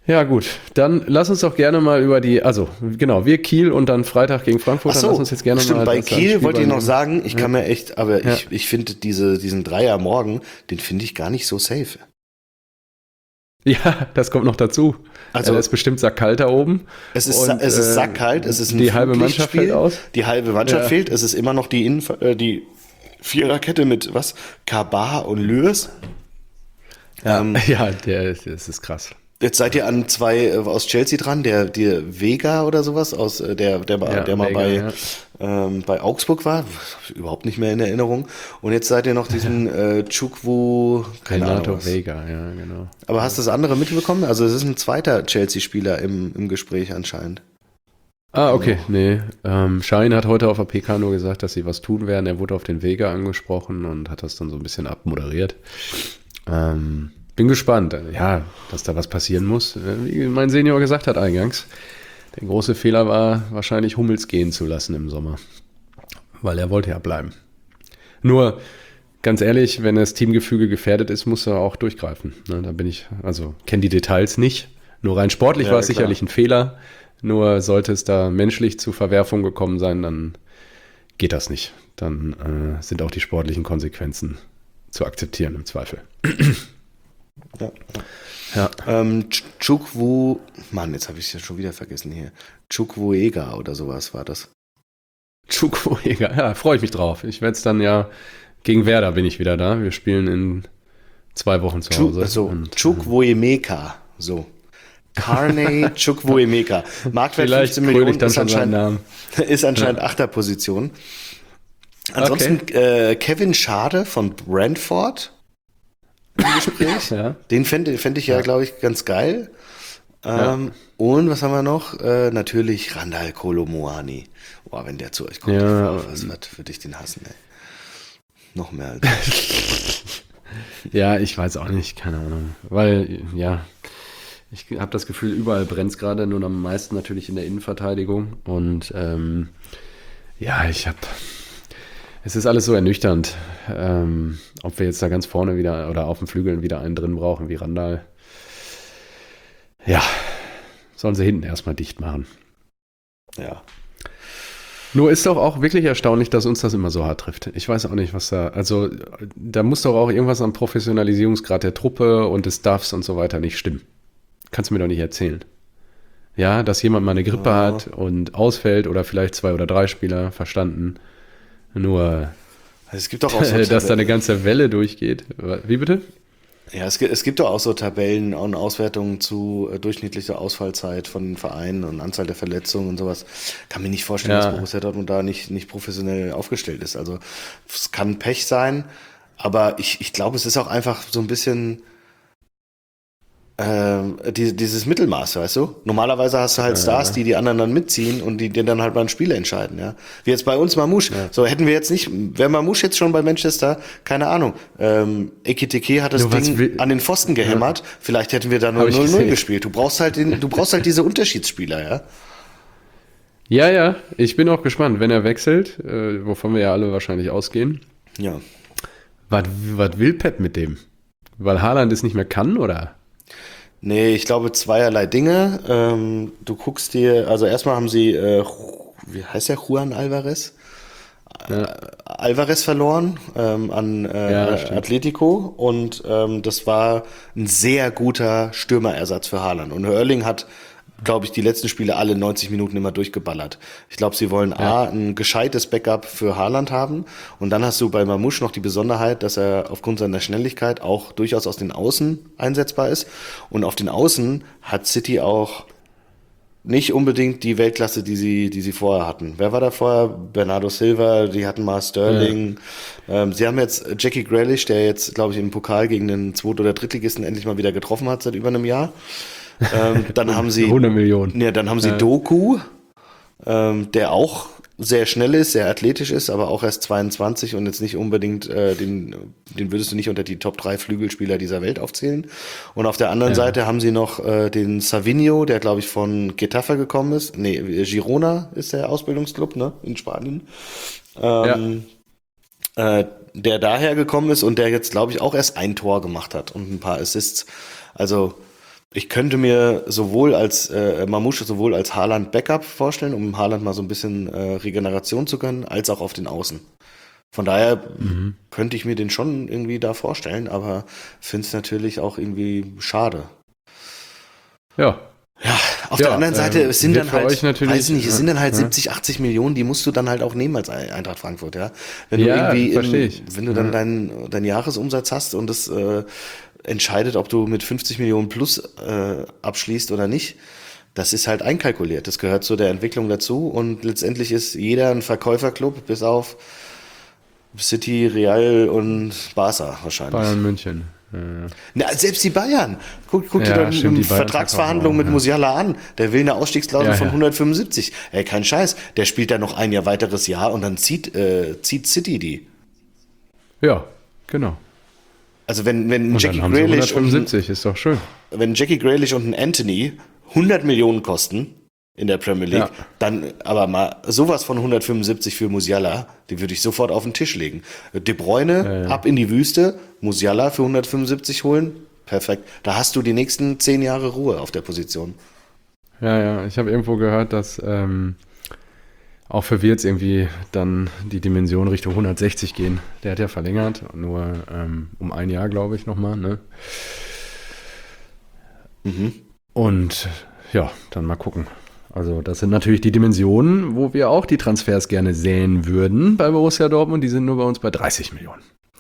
[SPEAKER 1] Ja, gut. Dann lass uns doch gerne mal über die, also genau, wir Kiel und dann Freitag gegen Frankfurt.
[SPEAKER 2] Ach so,
[SPEAKER 1] dann lass uns jetzt gerne
[SPEAKER 2] stimmt,
[SPEAKER 1] mal
[SPEAKER 2] bei
[SPEAKER 1] das
[SPEAKER 2] Kiel
[SPEAKER 1] Spiel
[SPEAKER 2] wollte ich noch
[SPEAKER 1] beim-
[SPEAKER 2] sagen, ich kann mir echt, aber
[SPEAKER 1] Ja.
[SPEAKER 2] ich, ich finde diese, diesen Dreier morgen, den finde ich gar nicht so safe.
[SPEAKER 1] Ja, das kommt noch dazu.
[SPEAKER 2] Also-
[SPEAKER 1] Also, es ist bestimmt sackkalt da oben.
[SPEAKER 2] Es ist,
[SPEAKER 1] Und,
[SPEAKER 2] es ist
[SPEAKER 1] äh,
[SPEAKER 2] sackkalt, es ist ein
[SPEAKER 1] die halbe Mannschaft
[SPEAKER 2] Flutlichtspiel,
[SPEAKER 1] fällt aus.
[SPEAKER 2] die halbe Mannschaft
[SPEAKER 1] Ja.
[SPEAKER 2] fehlt, es ist immer noch die, Innen äh, die Viererkette mit was? Kabar und Lürs. Ähm,
[SPEAKER 1] Ja, der, das ist krass.
[SPEAKER 2] Jetzt seid ihr an zwei äh, aus Chelsea dran, der, der Vega oder sowas, aus, äh, der, der,
[SPEAKER 1] Ja,
[SPEAKER 2] der mal
[SPEAKER 1] Vega,
[SPEAKER 2] bei,
[SPEAKER 1] ja.
[SPEAKER 2] ähm, bei Augsburg war, hab ich überhaupt nicht mehr in Erinnerung. Und jetzt seid ihr noch diesen äh, Chukwu, keine
[SPEAKER 1] Renato
[SPEAKER 2] Ahnung was.
[SPEAKER 1] Vega, ja, genau.
[SPEAKER 2] Aber hast du das andere mitbekommen? Also es ist ein zweiter Chelsea-Spieler im, im Gespräch anscheinend.
[SPEAKER 1] Ah, okay, nee. Ähm, Schein hat heute auf der P K nur gesagt, dass sie was tun werden. Er wurde auf den Vega angesprochen und hat das dann so ein bisschen abmoderiert. Ähm, bin gespannt. Ja, dass da was passieren muss. Äh, Wie mein Senior gesagt hat eingangs, der große Fehler war wahrscheinlich Hummels gehen zu lassen im Sommer. Weil er wollte ja bleiben. Nur, ganz ehrlich, wenn das Teamgefüge gefährdet ist, muss er auch durchgreifen. Ne, da bin ich, also kenne die Details nicht. Nur rein sportlich
[SPEAKER 2] Ja,
[SPEAKER 1] war es
[SPEAKER 2] klar.
[SPEAKER 1] sicherlich ein Fehler. Nur sollte es da menschlich zu Verwerfung gekommen sein, dann geht das nicht. Dann äh, sind auch die sportlichen Konsequenzen zu akzeptieren im Zweifel.
[SPEAKER 2] Ja.
[SPEAKER 1] Ja,
[SPEAKER 2] Ähm, Ch- Chukwu, Mann, jetzt habe ich es ja schon wieder vergessen hier. Chukwuega oder sowas war das.
[SPEAKER 1] Chukwuega, ja, freue ich mich drauf. Ich werde es dann ja, gegen Werder bin ich wieder da. Wir spielen in zwei Wochen zu
[SPEAKER 2] Chu-
[SPEAKER 1] Hause.
[SPEAKER 2] so,
[SPEAKER 1] Und,
[SPEAKER 2] Chukwuemeka, so. Carney Chukwuemeka. Marktwert
[SPEAKER 1] vielleicht
[SPEAKER 2] fünfzehn
[SPEAKER 1] kröle
[SPEAKER 2] Millionen
[SPEAKER 1] ich dann
[SPEAKER 2] ist
[SPEAKER 1] schon seinen
[SPEAKER 2] anscheinend,
[SPEAKER 1] Namen.
[SPEAKER 2] ist anscheinend Achterposition. Ansonsten äh, Kevin Schade von Brentford im Gespräch.
[SPEAKER 1] Ja.
[SPEAKER 2] Den fände fänd ich ja, glaube ich, ganz geil. Ähm, Und was haben wir noch? Äh, natürlich Randall Kolomoani. Boah, wenn der zu euch kommt,
[SPEAKER 1] Ja,
[SPEAKER 2] boah, was wird würde ich den hassen, ey. Noch mehr als
[SPEAKER 1] Ja, ich weiß auch nicht, keine Ahnung. Weil, ja, ich habe das Gefühl, überall brennt es gerade, nur am meisten natürlich in der Innenverteidigung. Und ähm, ja, ich habe, es ist alles so ernüchternd, ähm, ob wir jetzt da ganz vorne wieder oder auf den Flügeln wieder einen drin brauchen wie Randall. Ja, sollen sie hinten erstmal dicht machen.
[SPEAKER 2] ja.
[SPEAKER 1] Nur ist doch auch wirklich erstaunlich, dass uns das immer so hart trifft. Ich weiß auch nicht, was da, also da muss doch auch irgendwas am Professionalisierungsgrad der Truppe und des Staffs und so weiter nicht stimmen. Kannst du mir doch nicht erzählen. Ja, dass jemand mal eine Grippe
[SPEAKER 2] Ja.
[SPEAKER 1] hat und ausfällt oder vielleicht zwei oder drei Spieler, verstanden. Nur,
[SPEAKER 2] Also es gibt doch auch so
[SPEAKER 1] dass da eine
[SPEAKER 2] Tabellen-
[SPEAKER 1] ganze Welle durchgeht. Wie bitte?
[SPEAKER 2] Ja, es gibt, es gibt doch auch so Tabellen und Auswertungen zu äh, durchschnittlicher Ausfallzeit von den Vereinen und Anzahl der Verletzungen und sowas. Kann mir nicht vorstellen,
[SPEAKER 1] Ja.
[SPEAKER 2] dass Borussia Dortmund da nicht, nicht professionell aufgestellt ist. Also es kann Pech sein, aber ich, ich glaube, es ist auch einfach so ein bisschen ähm, die, dieses Mittelmaß, weißt du? Normalerweise hast du halt Stars, die die anderen dann mitziehen und die, die dann halt mal ein Spiel entscheiden, ja. Wie jetzt bei uns Mamouche. So hätten wir jetzt nicht, wäre Mamouche jetzt schon bei Manchester, keine Ahnung. Ähm, Ekitike hat das
[SPEAKER 1] Nur was
[SPEAKER 2] Ding
[SPEAKER 1] will-
[SPEAKER 2] an den Pfosten gehämmert. Vielleicht hätten wir da nur
[SPEAKER 1] Hab ich
[SPEAKER 2] null null
[SPEAKER 1] gesehen.
[SPEAKER 2] gespielt. Du brauchst halt den, du brauchst halt diese Unterschiedsspieler, ja.
[SPEAKER 1] Ja, ja, ich bin auch gespannt, wenn er wechselt, äh, wovon wir ja alle wahrscheinlich ausgehen.
[SPEAKER 2] Ja.
[SPEAKER 1] Was, was will Pep mit dem? Weil Haaland es nicht mehr kann, oder?
[SPEAKER 2] Nee, ich glaube zweierlei Dinge. Ähm, du guckst dir, also erstmal haben sie, äh, wie heißt der, Juan Alvarez?
[SPEAKER 1] Ja.
[SPEAKER 2] Alvarez verloren ähm, an äh,
[SPEAKER 1] Ja, stimmt.
[SPEAKER 2] Atletico und ähm, das war ein sehr guter Stürmerersatz für Haaland. Und Erling hat, glaube ich, die letzten Spiele alle neunzig Minuten immer durchgeballert. Ich glaube, sie wollen A, ein gescheites Backup für Haaland haben und dann hast du bei Mamouche noch die Besonderheit, dass er aufgrund seiner Schnelligkeit auch durchaus aus den Außen einsetzbar ist. Und auf den Außen hat City auch nicht unbedingt die Weltklasse, die sie, die sie vorher hatten. Wer war da vorher? Bernardo Silva, die hatten mal Sterling. Ähm, sie haben jetzt Jackie Grealish, der jetzt, glaube ich, im Pokal gegen den Zweit- oder Drittligisten endlich mal wieder getroffen hat seit über einem Jahr. Ähm, dann haben sie,
[SPEAKER 1] hundert Millionen.
[SPEAKER 2] ja, dann haben sie Doku, ähm, der auch sehr schnell ist, sehr athletisch ist, aber auch erst zweiundzwanzig und jetzt nicht unbedingt, äh, den, den würdest du nicht unter die Top drei Flügelspieler dieser Welt aufzählen. Und auf der anderen
[SPEAKER 1] Ja.
[SPEAKER 2] Seite haben sie noch äh, den Savinho, der glaube ich von Getafe gekommen ist. Nee, Girona ist der Ausbildungsclub, ne, in Spanien. Ähm, äh, der daher gekommen ist und der jetzt glaube ich auch erst ein Tor gemacht hat und ein paar Assists. Also Ich könnte mir sowohl als äh, Mamouche sowohl als Haaland-Backup vorstellen, um Haaland mal so ein bisschen äh, Regeneration zu können, als auch auf den Außen. Von daher mhm. könnte ich mir den schon irgendwie da vorstellen, aber finde es natürlich auch irgendwie schade.
[SPEAKER 1] Ja.
[SPEAKER 2] Ja, auf
[SPEAKER 1] ja,
[SPEAKER 2] der anderen Seite,
[SPEAKER 1] ähm,
[SPEAKER 2] es sind dann halt,
[SPEAKER 1] weiß
[SPEAKER 2] nicht, es sind dann halt
[SPEAKER 1] ja.
[SPEAKER 2] siebzig, achtzig Millionen, die musst du dann halt auch nehmen als Eintracht Frankfurt, ja. Wenn du
[SPEAKER 1] ja,
[SPEAKER 2] irgendwie,
[SPEAKER 1] verstehe
[SPEAKER 2] in,
[SPEAKER 1] ich.
[SPEAKER 2] wenn du dann
[SPEAKER 1] ja.
[SPEAKER 2] deinen dein Jahresumsatz hast und es äh, entscheidet, ob du mit fünfzig Millionen plus äh, abschließt oder nicht, das ist halt einkalkuliert. Das gehört zu der Entwicklung dazu und letztendlich ist jeder ein Verkäuferclub, bis auf City, Real und Barca wahrscheinlich.
[SPEAKER 1] Bayern München. Ja.
[SPEAKER 2] Na, selbst die Bayern. Guck, guck
[SPEAKER 1] ja,
[SPEAKER 2] dir doch
[SPEAKER 1] stimmt,
[SPEAKER 2] die
[SPEAKER 1] die
[SPEAKER 2] Vertragsverhandlungen mit
[SPEAKER 1] ja.
[SPEAKER 2] Musiala an. Der will eine Ausstiegsklausel
[SPEAKER 1] ja,
[SPEAKER 2] von
[SPEAKER 1] ja.
[SPEAKER 2] hundertfünfundsiebzig. Ey, kein Scheiß. Der spielt da noch ein Jahr weiteres Jahr und dann zieht, äh, zieht City die.
[SPEAKER 1] Ja, genau.
[SPEAKER 2] Also wenn, wenn
[SPEAKER 1] und
[SPEAKER 2] Jackie
[SPEAKER 1] dann haben sie
[SPEAKER 2] Grealish
[SPEAKER 1] hundertfünfundsiebzig, ist doch schön.
[SPEAKER 2] Wenn Jackie Grealish und ein Anthony hundert Millionen kosten in der Premier League, ja. dann aber mal sowas von hundertfünfundsiebzig für Musiala, die würde ich sofort auf den Tisch legen. De Bruyne ja, ja. ab in die Wüste, Musiala für hundertfünfundsiebzig holen, perfekt. Da hast du die nächsten zehn Jahre Ruhe auf der Position.
[SPEAKER 1] Ja, ja, ich habe irgendwo gehört, dass ähm, auch für Wirtz irgendwie dann die Dimension Richtung hundertsechzig gehen. Der hat ja verlängert, nur ähm, um ein Jahr, glaube ich, nochmal, ne?
[SPEAKER 2] Mhm.
[SPEAKER 1] Und ja, dann mal gucken. Also das sind natürlich die Dimensionen, wo wir auch die Transfers gerne sehen würden bei Borussia Dortmund. Die sind nur bei uns bei dreißig Millionen.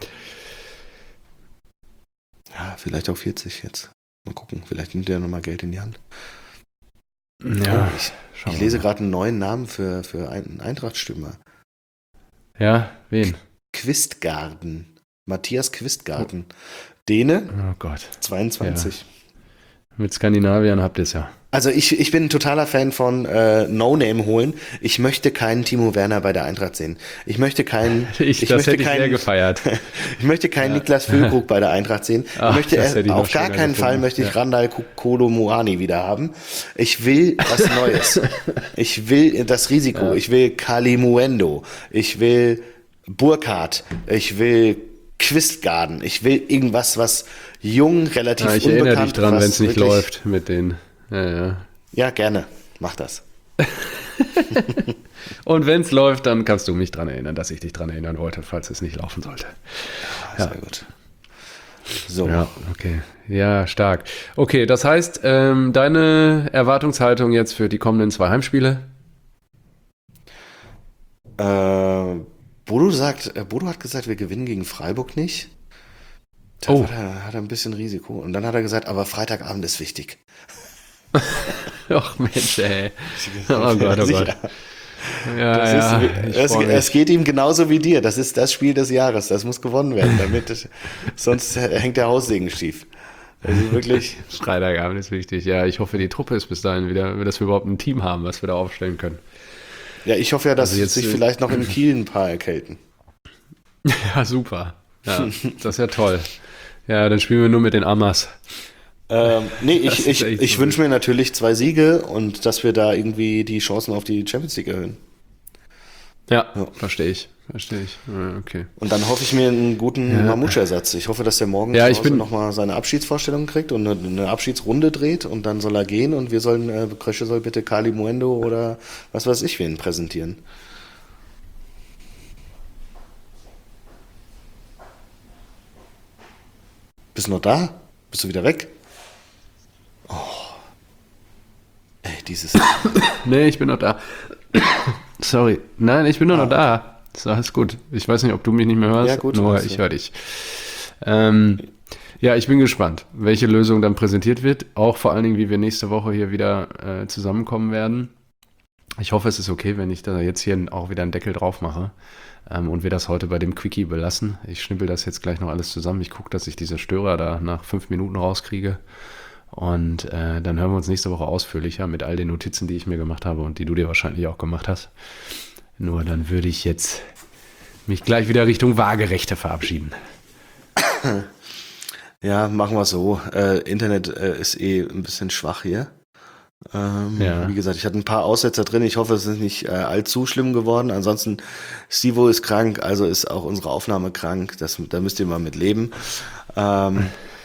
[SPEAKER 2] Ja, vielleicht auch vierzig jetzt. Mal gucken, vielleicht nimmt er nochmal Geld in die Hand.
[SPEAKER 1] Ja,
[SPEAKER 2] oh, ich, ich lese gerade einen neuen Namen für, für einen Eintracht-Stürmer.
[SPEAKER 1] Ja, wen?
[SPEAKER 2] Quistgarten. Matthias Quistgarten. Oh. Däne.
[SPEAKER 1] Oh Gott.
[SPEAKER 2] zweiundzwanzig.
[SPEAKER 1] Ja. Mit Skandinaviern habt ihr es ja.
[SPEAKER 2] Also ich, ich bin ein totaler Fan von äh, No-Name holen. Ich möchte keinen Timo Werner bei der Eintracht sehen. Ich möchte keinen.
[SPEAKER 1] Ich,
[SPEAKER 2] ich
[SPEAKER 1] das
[SPEAKER 2] möchte
[SPEAKER 1] hätte ich
[SPEAKER 2] keinen,
[SPEAKER 1] sehr gefeiert.
[SPEAKER 2] Ich möchte keinen ja. Niklas Füllkrug bei der Eintracht sehen.
[SPEAKER 1] Ach,
[SPEAKER 2] ich möchte er, auf gar keinen
[SPEAKER 1] gefunden.
[SPEAKER 2] Fall möchte ich ja. Randall Kolo Muani wieder haben. Ich will was Neues. Ich will das Risiko. Ja. Ich will Kalimuendo. Ich will Burkhardt. Ich will Quistgarten. Ich will irgendwas, was jung, relativ
[SPEAKER 1] ja, ich
[SPEAKER 2] unbekannt.
[SPEAKER 1] Ich erinnere dich dran, wenn es nicht läuft mit den. Ja, ja.
[SPEAKER 2] ja, gerne. Mach das.
[SPEAKER 1] Und wenn es läuft, dann kannst du mich dran erinnern, dass ich dich dran erinnern wollte, falls es nicht laufen sollte.
[SPEAKER 2] Ja, sehr ja. gut. So.
[SPEAKER 1] Ja, okay. Ja, stark. Okay, das heißt, ähm, deine Erwartungshaltung jetzt für die kommenden zwei Heimspiele?
[SPEAKER 2] Äh, Bodo sagt, äh, Bodo hat gesagt, wir gewinnen gegen Freiburg nicht. Da
[SPEAKER 1] oh.
[SPEAKER 2] hat er, hat er ein bisschen Risiko. Und dann hat er gesagt, aber Freitagabend ist wichtig.
[SPEAKER 1] Ach Mensch, ey. Oh Gott, oh Gott. Ja,
[SPEAKER 2] das
[SPEAKER 1] ja,
[SPEAKER 2] ist, es, es geht ihm genauso wie dir. Das ist das Spiel des Jahres. Das muss gewonnen werden, damit es, sonst hängt der Haussegen schief. Also wirklich.
[SPEAKER 1] Freitagabend ist wichtig. Ja, ich hoffe, die Truppe ist bis dahin wieder, dass wir überhaupt ein Team haben, was wir da aufstellen können.
[SPEAKER 2] Ja, ich hoffe ja, dass
[SPEAKER 1] also jetzt,
[SPEAKER 2] sich vielleicht noch in Kiel ein paar erkälten.
[SPEAKER 1] Ja, super. Ja, das ist ja toll. Ja, dann spielen wir nur mit den Amas.
[SPEAKER 2] Ähm, nee, ich, ich, ich so wünsche mir natürlich zwei Siege und dass wir da irgendwie die Chancen auf die Champions League erhöhen.
[SPEAKER 1] Ja, ja. verstehe ich. Verstehe ich. Ja, okay.
[SPEAKER 2] Und dann hoffe ich mir einen guten ja. Mamouche-Ersatz. Ich hoffe, dass der morgen
[SPEAKER 1] ja,
[SPEAKER 2] zu Hause nochmal seine Abschiedsvorstellung kriegt und eine, eine Abschiedsrunde dreht und dann soll er gehen und wir sollen, äh, Krösche soll bitte Kalimuendo oder was weiß ich wen präsentieren. Bist du noch da? Bist du wieder weg? Oh. Ey, dieses...
[SPEAKER 1] Nee, ich bin noch da. Sorry. Nein, ich bin nur ah, noch da. Ist alles gut. Ich weiß nicht, ob du mich nicht mehr hörst.
[SPEAKER 2] Ja, gut.
[SPEAKER 1] Nur ich höre dich. Ähm, ja, ich bin gespannt, welche Lösung dann präsentiert wird. Auch vor allen Dingen, wie wir nächste Woche hier wieder äh, zusammenkommen werden. Ich hoffe, es ist okay, wenn ich da jetzt hier auch wieder einen Deckel drauf mache. Ähm, und wir das heute bei dem Quickie belassen. Ich schnippel das jetzt gleich noch alles zusammen. Ich gucke, dass ich diese Störer da nach fünf Minuten rauskriege. Und äh, dann hören wir uns nächste Woche ausführlicher mit all den Notizen, die ich mir gemacht habe und die du dir wahrscheinlich auch gemacht hast. Nur dann würde ich jetzt mich gleich wieder Richtung Waagerechte verabschieden.
[SPEAKER 2] Ja, machen wir so. Äh, Internet äh, ist eh ein bisschen schwach hier. Ähm, ja. Wie gesagt, ich hatte ein paar Aussetzer drin. Ich hoffe, es ist nicht äh, allzu schlimm geworden. Ansonsten, Stivo ist krank, also ist auch unsere Aufnahme krank. Das, da müsst ihr mal mit leben. Ähm,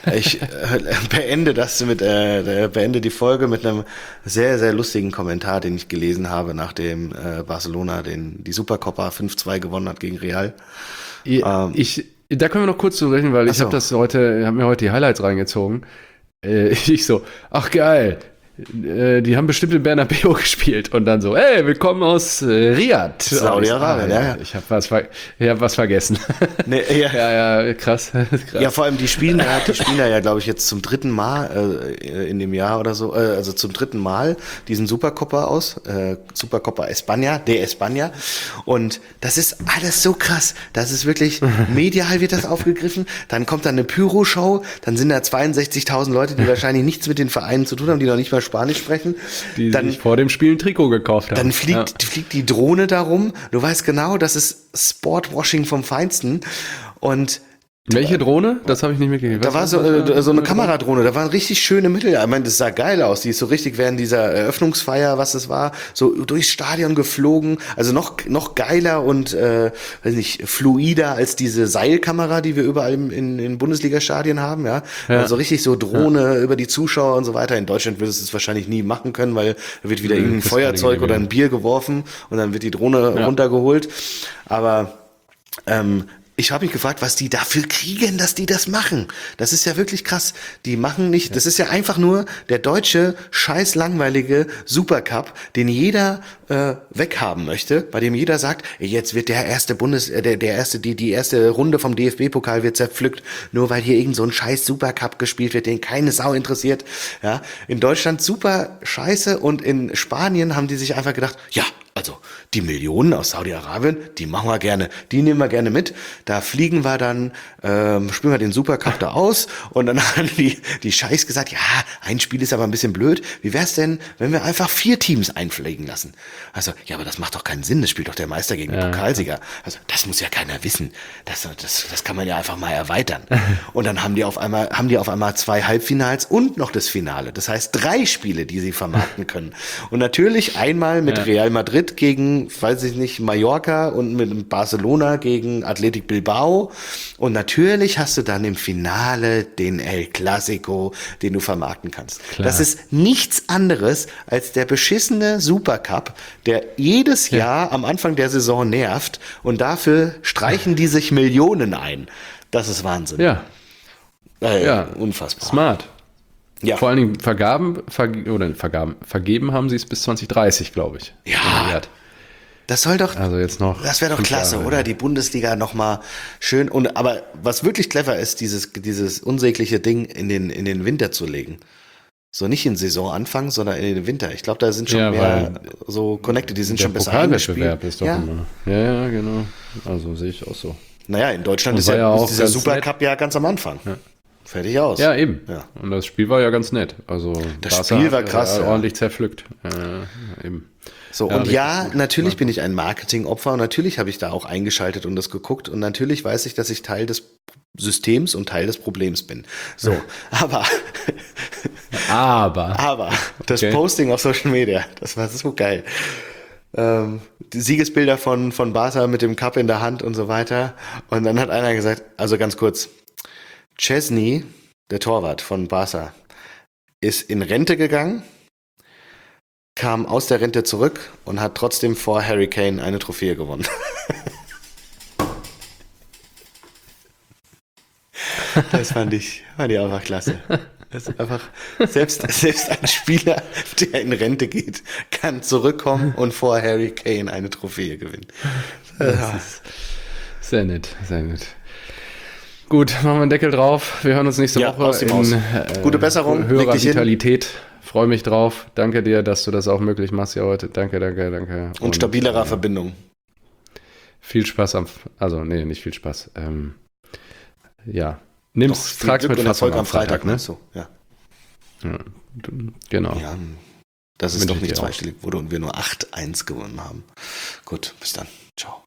[SPEAKER 2] Ich äh, beende das mit, äh, beende die Folge mit einem sehr, sehr lustigen Kommentar, den ich gelesen habe, nachdem äh, Barcelona den, die Supercopa fünf zwei gewonnen hat gegen Real.
[SPEAKER 1] Ich, ähm, ich, da können wir noch kurz zu rechnen, weil ich so. habe das heute, habe mir heute die Highlights reingezogen. Äh, ich so, ach geil. Die haben bestimmt in Bernabeu gespielt und dann so, hey, willkommen aus äh, Riyadh.
[SPEAKER 2] Saudi-Arabien, ja, ja.
[SPEAKER 1] Ich habe was, ver- hab was vergessen.
[SPEAKER 2] Nee, ja.
[SPEAKER 1] ja, ja, krass, krass.
[SPEAKER 2] Ja, vor allem die spielen ja, die spielen ja, glaube ich, jetzt zum dritten Mal äh, in dem Jahr oder so, äh, also zum dritten Mal diesen Supercopa aus, äh, Supercopa España, de España. Und das ist alles so krass. Das ist wirklich, medial wird das aufgegriffen. Dann kommt da eine Pyro-Show, dann sind da zweiundsechzigtausend Leute, die wahrscheinlich nichts mit den Vereinen zu tun haben, die noch nicht mal Spanisch sprechen.
[SPEAKER 1] Die
[SPEAKER 2] dann,
[SPEAKER 1] sich vor dem Spiel ein Trikot gekauft haben.
[SPEAKER 2] Dann fliegt, ja. fliegt die Drohne darum. Du weißt genau, das ist Sportwashing vom Feinsten. Und
[SPEAKER 1] welche Drohne? Das habe ich nicht mitgekriegt.
[SPEAKER 2] Da war so, äh, so eine Kameradrohne, da waren richtig schöne Mittel. Ich meine, das sah geil aus. Die ist so richtig während dieser Eröffnungsfeier, was es war, so durchs Stadion geflogen. Also noch noch geiler und äh, weiß nicht, fluider als diese Seilkamera, die wir überall in, in, in Bundesliga-Stadien haben. Ja, ja. Also richtig so Drohne ja. über die Zuschauer und so weiter. In Deutschland würdest du es wahrscheinlich nie machen können, weil da wird wieder mhm, irgendein Feuerzeug oder ein Bier geworfen und dann wird die Drohne ja. runtergeholt. Aber ähm, ich habe mich gefragt, was die dafür kriegen, dass die das machen. Das ist ja wirklich krass. Die machen nicht, ja. das ist ja einfach nur der deutsche, scheiß langweilige Supercup, den jeder äh, weghaben möchte, bei dem jeder sagt, jetzt wird der erste Bundes, äh, der, der erste, die, die erste Runde vom D F B-Pokal wird zerpflückt, nur weil hier irgend so ein scheiß Supercup gespielt wird, den keine Sau interessiert. Ja, in Deutschland super scheiße und in Spanien haben die sich einfach gedacht, ja, also die Millionen aus Saudi-Arabien, die machen wir gerne, die nehmen wir gerne mit. Da fliegen wir dann, ähm, spielen wir den Supercup da aus und dann haben die, die Scheiß gesagt, ja, ein Spiel ist aber ein bisschen blöd. Wie wär's denn, wenn wir einfach vier Teams einfliegen lassen? Also, ja, aber das macht doch keinen Sinn, das spielt doch der Meister gegen den ja. Pokalsieger. Also, das muss ja keiner wissen. Das, das, das kann man ja einfach mal erweitern. Und dann haben die auf einmal, haben die auf einmal zwei Halbfinals und noch das Finale. Das heißt, drei Spiele, die sie vermarkten können. Und natürlich einmal mit ja. Real Madrid gegen, weiß ich nicht, Mallorca und mit Barcelona gegen Athletic Bilbao. Und natürlich hast du dann im Finale den El Clasico, den du vermarkten kannst. Klar. Das ist nichts anderes als der beschissene Supercup, der jedes ja. Jahr am Anfang der Saison nervt und dafür streichen die sich Millionen ein. Das ist Wahnsinn.
[SPEAKER 1] Ja.
[SPEAKER 2] Äh,
[SPEAKER 1] ja.
[SPEAKER 2] Unfassbar.
[SPEAKER 1] Smart.
[SPEAKER 2] Ja.
[SPEAKER 1] Vor allen Dingen vergaben, verge- oder vergaben, vergeben haben sie es bis zwanzig dreißig, glaube ich.
[SPEAKER 2] Ja. Das soll doch,
[SPEAKER 1] also jetzt noch
[SPEAKER 2] das wäre doch klasse, Jahre, oder? Ja. Die Bundesliga nochmal schön. Und, aber was wirklich clever ist, dieses, dieses unsägliche Ding in den, in den Winter zu legen. So nicht in Saisonanfang, sondern in den Winter. Ich glaube, da sind schon ja, mehr so Connected, die sind schon besser eingespielt.
[SPEAKER 1] Der Pokalwettbewerb ist doch ja. immer. Ja, ja, genau. Also sehe ich auch so.
[SPEAKER 2] Naja, in Deutschland ist ja, ja auch dieser Supercup ja ganz am Anfang. Ja. Fertig aus.
[SPEAKER 1] Ja, eben.
[SPEAKER 2] Ja.
[SPEAKER 1] Und das Spiel war ja ganz nett. Also
[SPEAKER 2] das Barca Spiel war krass.
[SPEAKER 1] Äh,
[SPEAKER 2] ja.
[SPEAKER 1] ordentlich zerpflückt. Äh, eben.
[SPEAKER 2] So, ja, und ja, natürlich gut. bin ich ein Marketingopfer und natürlich habe ich da auch eingeschaltet und das geguckt und natürlich weiß ich, dass ich Teil des Systems und Teil des Problems bin. So, aber
[SPEAKER 1] aber
[SPEAKER 2] aber das okay. Posting auf Social Media, das war so geil. Ähm, die Siegesbilder von von Barca mit dem Cup in der Hand und so weiter und dann hat einer gesagt, also ganz kurz, Chesney, der Torwart von Barca, ist in Rente gegangen, kam aus der Rente zurück und hat trotzdem vor Harry Kane eine Trophäe gewonnen. Das fand ich, fand ich einfach klasse. Das ist einfach, selbst, selbst ein Spieler, der in Rente geht, kann zurückkommen und vor Harry Kane eine Trophäe gewinnen.
[SPEAKER 1] Das ist sehr nett, sehr nett. Gut, machen wir einen Deckel drauf. Wir hören uns nächste
[SPEAKER 2] ja,
[SPEAKER 1] Woche in äh,
[SPEAKER 2] Gute Besserung,
[SPEAKER 1] höherer Vitalität. Freue mich drauf. Danke dir, dass du das auch möglich machst hier heute. Danke, danke, danke.
[SPEAKER 2] Und, Und stabilerer äh, Verbindung.
[SPEAKER 1] Viel Spaß am, also nee, nicht viel Spaß. Ähm, ja, nimm's,
[SPEAKER 2] Doch, trag's mit Fassung am Freitag, ne?
[SPEAKER 1] So,
[SPEAKER 2] ja.
[SPEAKER 1] ja. Genau.
[SPEAKER 2] Ja, das ist Wünsche doch nicht zweistellig, wo wir nur acht eins gewonnen haben. Gut, bis dann. Ciao.